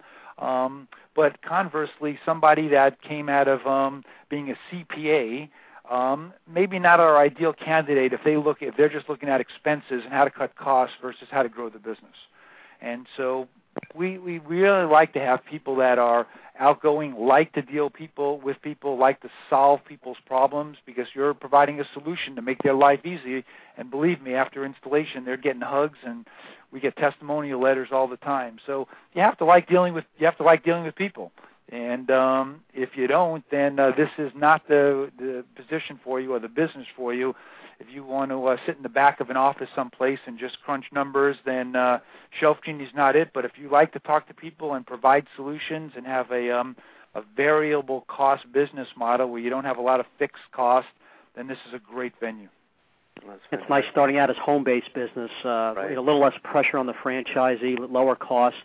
but conversely, somebody that came out of being a CPA, maybe not our ideal candidate if they're just looking at expenses and how to cut costs versus how to grow the business. And so we really like to have people that are outgoing, like to deal with people, like to solve people's problems, because you're providing a solution to make their life easy. And believe me, after installation, they're getting hugs, and we get testimonial letters all the time. So you have to like dealing with people. And if you don't, then this is not the position for you or the business for you. If you want to sit in the back of an office someplace and just crunch numbers, then Shelf Genie is not it. But if you like to talk to people and provide solutions and have a variable cost business model where you don't have a lot of fixed cost, then this is a great venue.
It's nice starting out as home-based business, a little less pressure on the franchisee, lower costs,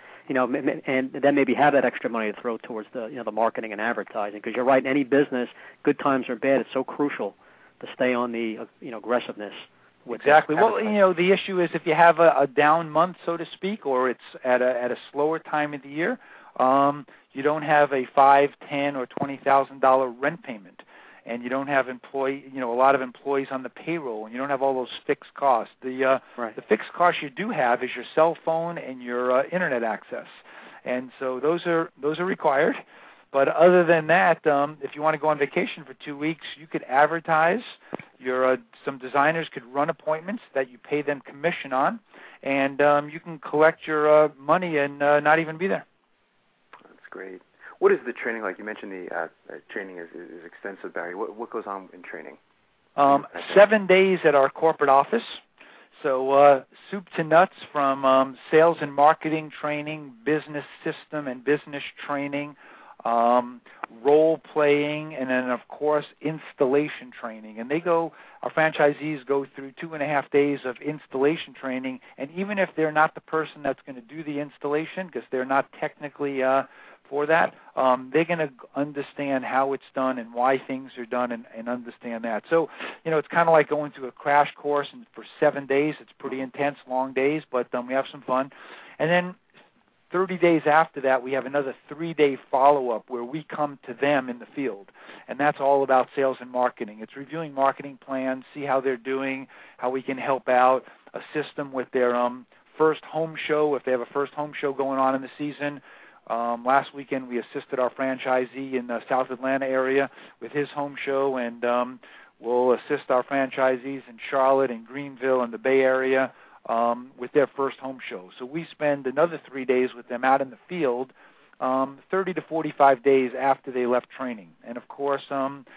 and then maybe have that extra money to throw towards the marketing and advertising. Because you're right, in any business, good times or bad, it's so crucial to stay on the aggressiveness.
Exactly. Well, the issue is if you have a down month, so to speak, or it's at a slower time of the year, you don't have a $5,000, $10,000, or $20,000 rent payment, and you don't have a lot of employees on the payroll, and you don't have all those fixed costs. The fixed costs you do have is your cell phone and your internet access, and so those are required. But other than that, if you want to go on vacation for 2 weeks, you could advertise. Some designers could run appointments that you pay them commission on, and you can collect your money and not even be there.
That's great. What is the training like? You mentioned the training is extensive, Barry. What goes on in training?
7 days at our corporate office. So soup to nuts, from sales and marketing training, business system and business training, role playing, and then of course installation training. And our franchisees go through 2.5 days of installation training, and even if they're not the person that's going to do the installation, because they're not technically for that, they're going to understand how it's done and why things are done, and understand that. So it's kind of like going to a crash course, and for 7 days. It's pretty intense, long days, but we have some fun. And then 30 days after that, we have another 3-day follow-up where we come to them in the field, and that's all about sales and marketing. It's reviewing marketing plans, see how they're doing, how we can help out, assist them with their first home show, if they have a first home show going on in the season. Last weekend, we assisted our franchisee in the South Atlanta area with his home show, and we'll assist our franchisees in Charlotte and Greenville and the Bay Area with their first home show. So we spend another 3 days with them out in the field, 30 to 45 days after they left training. And of course,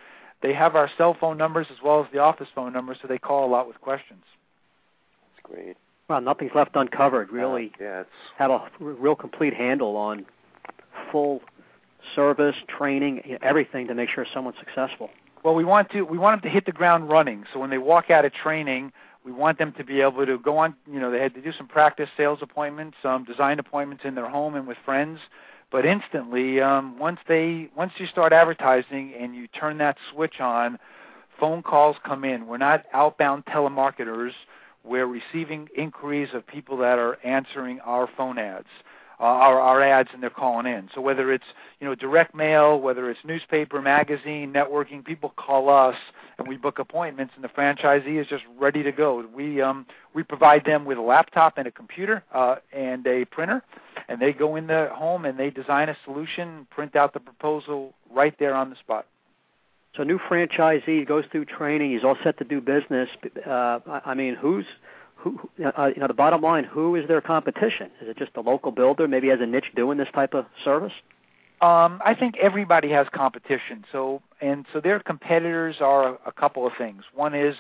they have our cell phone numbers as well as the office phone numbers, so they call a lot with questions.
That's great.
Well, nothing's left uncovered. Really have a real complete handle on full service, training, everything to make sure someone's successful.
Well, we want them to hit the ground running. So when they walk out of training, we want them to be able to go on. They had to do some practice sales appointments, some design appointments in their home and with friends. But instantly, once you start advertising and you turn that switch on, phone calls come in. We're not outbound telemarketers. We're receiving inquiries of people that are answering our phone ads, our ads, and they're calling in. So whether it's direct mail, whether it's newspaper, magazine, networking, people call us and we book appointments, and the franchisee is just ready to go. We provide them with a laptop and a computer and a printer, and they go in the home and they design a solution, print out the proposal right there on the spot.
So a new franchisee goes through training. He's all set to do business. I mean, who? The bottom line, who is their competition? Is it just the local builder, maybe has a niche doing this type of service?
I think everybody has competition. So their competitors are a couple of things. One is,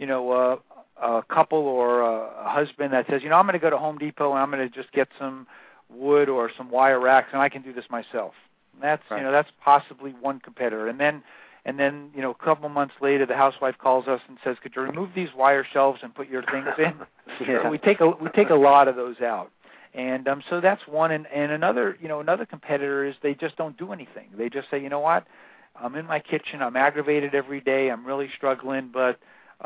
a couple or a husband that says, I'm going to go to Home Depot and I'm going to just get some wood or some wire racks, and I can do this myself. That's right. That's possibly one competitor. And then a couple months later, the housewife calls us and says, "Could you remove these wire shelves and put your things in?"
Yeah.
So we take a lot of those out, and so that's one. And another competitor is they just don't do anything. They just say, "You know what? I'm in my kitchen. I'm aggravated every day. I'm really struggling, but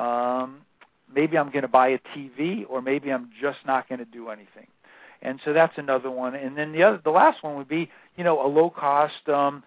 maybe I'm going to buy a TV, or maybe I'm just not going to do anything." And so that's another one. And then the last one would be, a low cost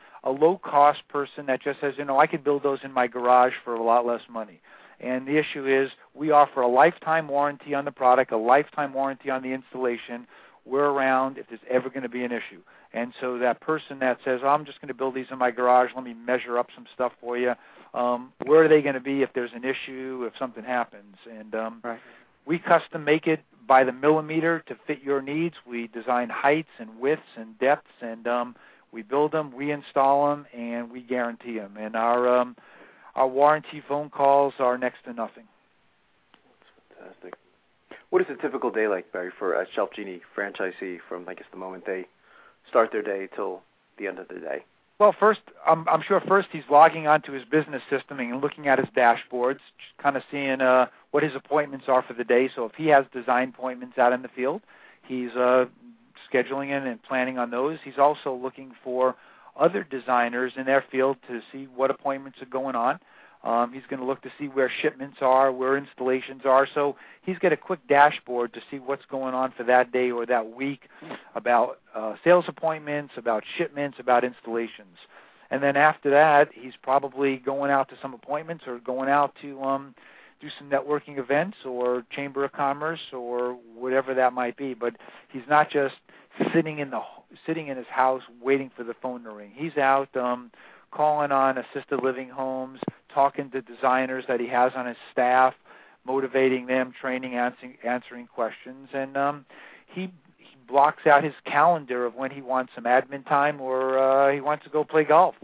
person that just says, I could build those in my garage for a lot less money. And the issue is we offer a lifetime warranty on the product, a lifetime warranty on the installation. We're around if there's ever going to be an issue. And so that person that says, I'm just going to build these in my garage, let me measure up some stuff for you, where are they going to be if there's an issue, if something happens? And
right.
We custom make it by the millimeter to fit your needs. We design heights and widths and depths, and we build them, we install them, and we guarantee them. And our warranty phone calls are next to nothing.
That's fantastic. What is a typical day like, Barry, for a Shelf Genie franchisee from, the moment they start their day till the end of the day?
Well, first, I'm sure he's logging onto his business system and looking at his dashboards, just kind of seeing what his appointments are for the day. So if he has design appointments out in the field, he's scheduling in and planning on those. He's also looking for other designers in their field to see what appointments are going on. He's going to look to see where shipments are, where installations are. So he's got a quick dashboard to see what's going on for that day or that week about sales appointments, about shipments, about installations. And then after that, he's probably going out to some appointments or going out to do some networking events or Chamber of Commerce or whatever that might be. But he's not just sitting in his house waiting for the phone to ring. He's out calling on assisted living homes, talking to designers that he has on his staff, motivating them, training, answering questions, and he blocks out his calendar of when he wants some admin time or he wants to go play golf.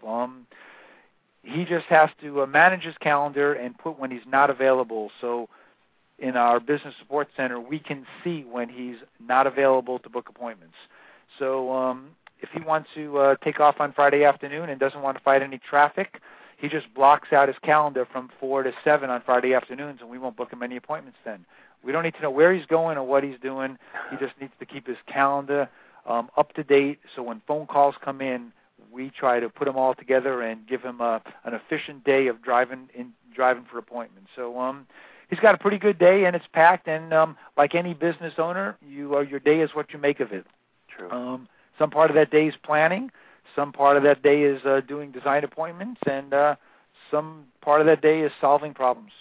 He just has to manage his calendar and put when he's not available. So in our business support center, we can see when he's not available to book appointments. So if he wants to take off on Friday afternoon and doesn't want to fight any traffic, he just blocks out his calendar from 4 to 7 on Friday afternoons, and we won't book him any appointments then. We don't need to know where he's going or what he's doing. He just needs to keep his calendar up to date, so when phone calls come in, we try to put them all together and give him an efficient day of driving for appointments. So he's got a pretty good day, and it's packed, and like any business owner, your day is what you make of it.
True.
Some part of that day is planning. Some part of that day is doing design appointments, and some part of that day is solving problems.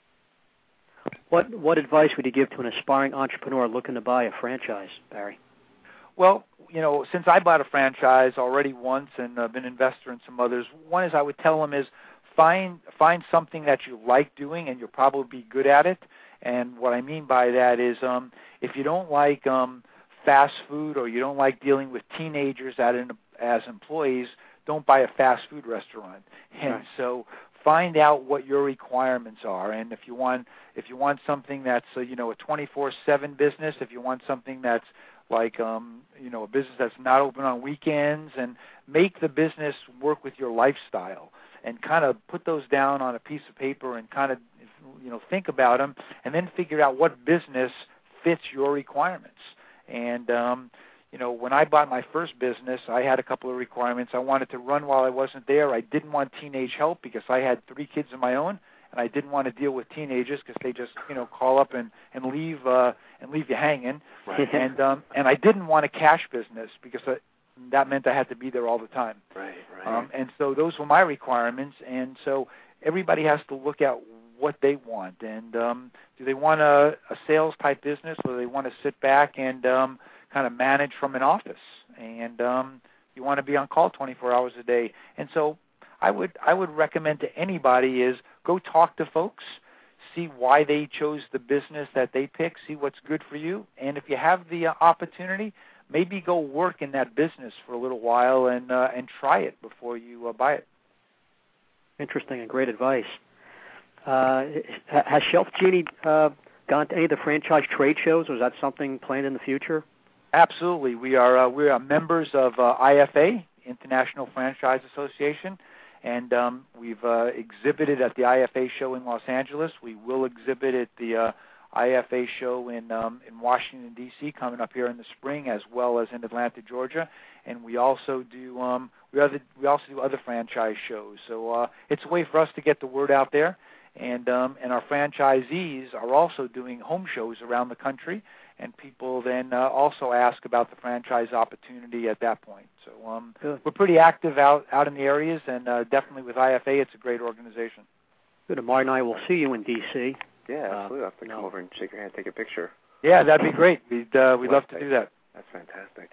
What advice would you give to an aspiring entrepreneur looking to buy a franchise, Barry?
Well, since I bought a franchise already once and been an investor in some others, one is I would tell them is find something that you like doing and you'll probably be good at it. And what I mean by that is if you don't like fast food or you don't like dealing with teenagers as employees, don't buy a fast food restaurant. And so find out what your requirements are, and if you want something that's a 24/7 business, if you want something that's like a business that's not open on weekends, and make the business work with your lifestyle, and kind of put those down on a piece of paper and kind of think about them, and then figure out what business fits your requirements. And when I bought my first business, I had a couple of requirements. I wanted to run while I wasn't there. I didn't want teenage help because I had 3 kids of my own, and I didn't want to deal with teenagers because they just call up and leave you hanging.
Right.
And I didn't want a cash business because that meant I had to be there all the time.
Right.
And so those were my requirements. And so everybody has to look at what they want. And do they want a sales type business, or do they want to sit back and kind of manage from an office? And you want to be on call 24 hours a day. And so I would recommend to anybody is go talk to folks, see why they chose the business that they pick, see what's good for you, and if you have the opportunity, maybe go work in that business for a little while and try it before you buy it.
Interesting and great advice. Has Shelf Genie gone to any of the franchise trade shows, or is that something planned in the future?
Absolutely. We are members of IFA, International Franchise Association, and we've exhibited at the IFA show in Los Angeles. We will exhibit at the IFA show in Washington, D.C. coming up here in the spring, as well as in Atlanta, Georgia. And we also do other franchise shows. So it's a way for us to get the word out there. And our franchisees are also doing home shows around the country, and people then also ask about the franchise opportunity at that point. So we're pretty active out in the areas, and definitely with IFA, it's a great organization.
Good. Tomorrow night we'll see you in D.C.
Yeah, absolutely. I'll have to come over and shake your hand, take a picture.
Yeah, that'd be great. We'd love to do that.
That's fantastic.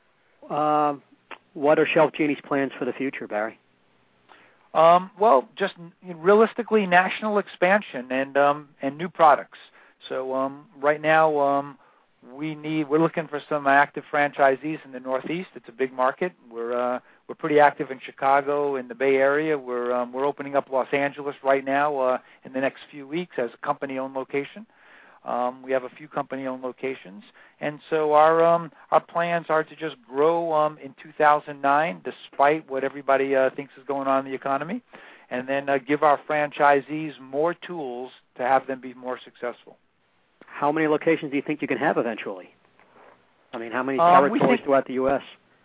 What are Shelf Genie's plans for the future, Barry?
Well, just realistically, national expansion and new products. So right now, we're looking for some active franchisees in the Northeast. It's a big market. We're pretty active in Chicago, in the Bay Area. We're opening up Los Angeles right now in the next few weeks as a company-owned location. We have a few company-owned locations, and so our plans are to just grow in 2009, despite what everybody thinks is going on in the economy, and then give our franchisees more tools to have them be more successful.
How many locations do you think you can have eventually? I mean, how many territories throughout the U.S.?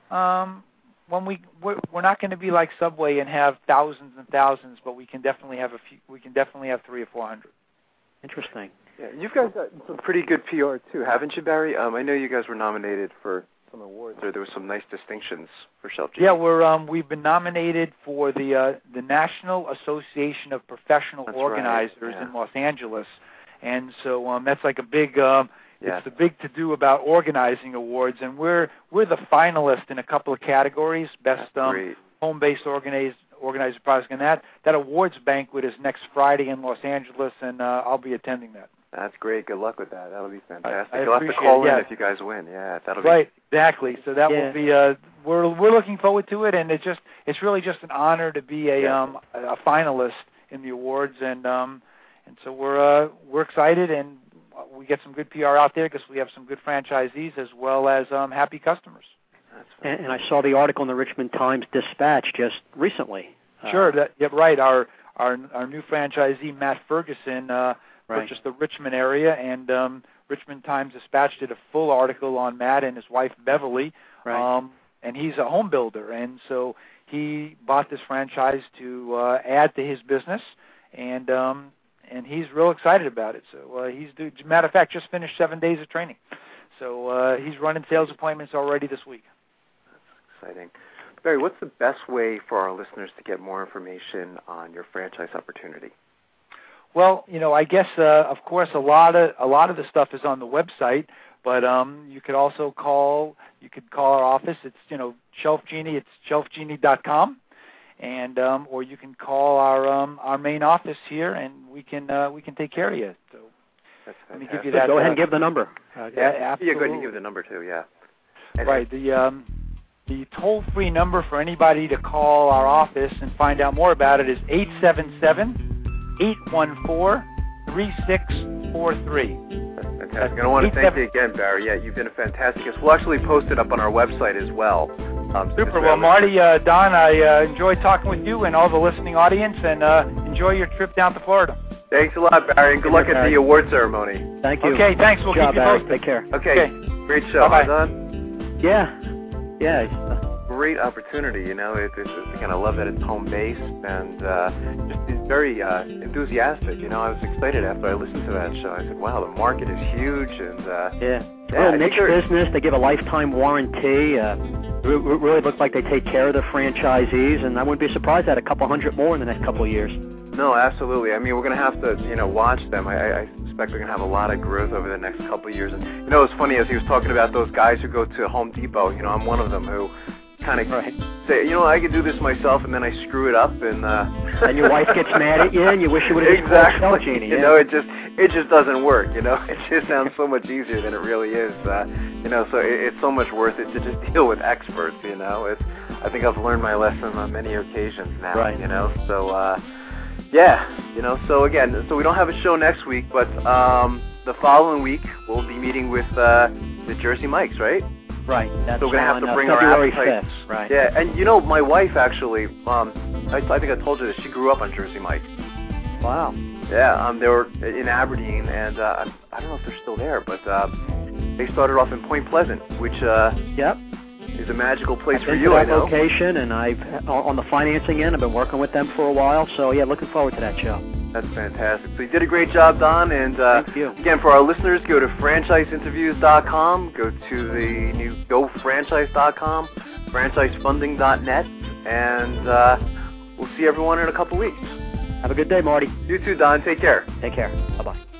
We're not going to be like Subway and have thousands and thousands, but we can definitely have 300 or 400.
Interesting.
Yeah, you've guys got some pretty good PR too, haven't you, Barry? I know you guys were nominated for some awards, or there were some nice distinctions for Shelf Genie.
Yeah, we've been nominated for the National Association of Professional Organizers in Los Angeles, and so that's like a big. It's the big to-do about organizing awards, and we're the finalist in a couple of categories. Best home-based organizer products, and that awards banquet is next Friday in Los Angeles, and I'll be attending that.
That's great. Good luck with that. That'll be fantastic.
You'll
have to call in if you guys win. Yeah, that'll be
right. Exactly. So that will be. We're looking forward to it, and it's really just an honor to be a finalist in the awards, and so we're excited, and we get some good PR out there because we have some good franchisees as well as happy customers.
And I saw the article in the Richmond Times-Dispatch just recently.
Sure. Right. Our new franchisee, Matt Ferguson, purchased the Richmond area, and Richmond Times-Dispatch did a full article on Matt and his wife, Beverly.
Right.
And he's a home builder, and so he bought this franchise to add to his business, and he's real excited about it. So matter of fact, just finished 7 days of training. So he's running sales appointments already this week.
That's exciting. Barry, what's the best way for our listeners to get more information on your franchise opportunity?
Well, I guess of course a lot of the stuff is on the website, but you could also call. You could call our office. It's Shelf Genie. It's shelfgenie.com, and or you can call our main office here, and we can take care of you. So let me give you that.
Go ahead and give the number.
Absolutely.
Yeah, go ahead and give the number too. Yeah.
Right. The toll-free number for anybody to call our office and find out more about it is 877-814-3643.
That's fantastic. And I want to thank you again, Barry. Yeah, you've been a fantastic guest. We'll actually post it up on our website as well.
Super. Well, Marty, Don, I enjoyed talking with you and all the listening audience, and enjoy your trip down to Florida.
Thanks a lot, Barry, and good luck at the award ceremony.
Thank you.
Okay, thanks. We'll keep you posted.
Take care.
Okay. Great show.
Bye-bye.
Don?
Yeah.
Great opportunity, you know. It's again, I love that it's home based, and just it's very enthusiastic. You know, I was excited after I listened to that show. I said, "Wow, the market is huge," and
well, niche business. They give a lifetime warranty. Really look like they take care of their franchisees, and I wouldn't be surprised at a couple hundred more in the next couple of years.
No, absolutely. I mean, we're going to have to, watch them. I suspect we're going to have a lot of growth over the next couple of years. And, it's funny, as he was talking about those guys who go to Home Depot, I'm one of them who kind of say, I could do this myself, and then I screw it up. And
your wife gets mad at you, and you wish you would have
exactly.
Genie.
It just doesn't work, It just sounds so much easier than it really is, so it's so much worth it to just deal with experts, I think I've learned my lesson on many occasions now,
right.
So again, we don't have a show next week, but the following week we'll be meeting with the Jersey Mikes, right?
Right. That's
so we're going to have to bring
February
our appetite.
5th, right.
Yeah, and my wife actually, I think I told you this, she grew up on Jersey Mikes.
Wow.
Yeah, they were in Aberdeen, and I don't know if they're still there, but they started off in Point Pleasant, which is a magical place for you, I know.
Location, and on the financing end, I've been working with them for a while, so looking forward to that show.
That's fantastic. So you did a great job, Don, and
thank you.
Again, for our listeners, go to franchiseinterviews.com, go to the new gofranchise.com, franchisefunding.net, and we'll see everyone in a couple weeks.
Have a good day, Marty.
You too, Don. Take care.
Take care. Bye-bye.